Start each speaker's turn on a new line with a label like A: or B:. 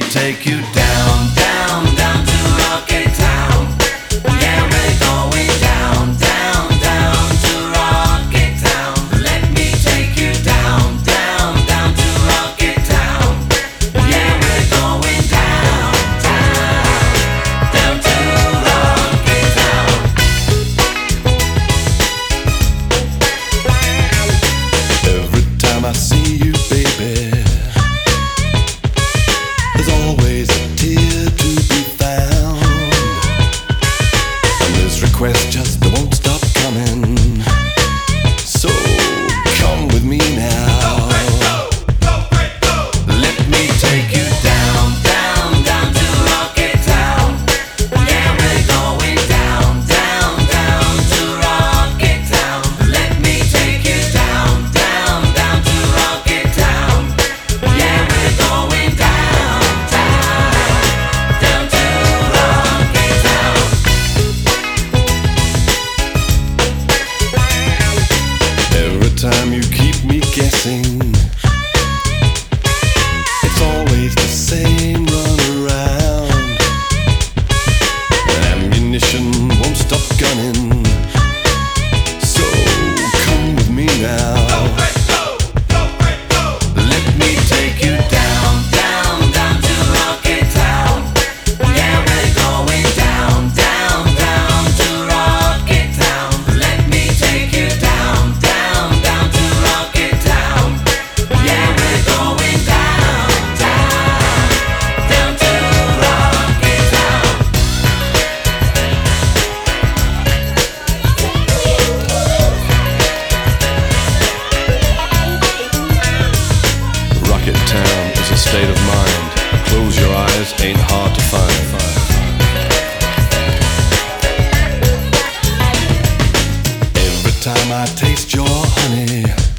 A: take you down, down, down to Rocket Town. Yeah, we're going down, down, down to Rocket Town. Let me take you down, down, down to Rocket Town. Yeah, we're going down, down, down to Rocket Town.
B: Every time I see you, baby, there's always a tear to be found, and this request just won't stop coming. So come with me now.
A: Let me take you down, down, down to Rocket Town. Yeah, we're going down, down, down to Rocket Town. Let me take you down, down, down to Rocket Town. Yeah, we're going down, down, down to Rocket Town.
B: Every time you keep me guessing, it's always the same run around. Ammunition won't stop gunning. So come with me now.
A: Let me take you down, down, down to Rocket Town. Yeah, we're going down, down, down to Rocket Town. Let me take you down, down, down to Rocket Town. Yeah, we're going down, down, down to Rocket Town.
B: Rocket Town is a state of mind. Close your eyes, ain't hard to find. Every time I taste your honey,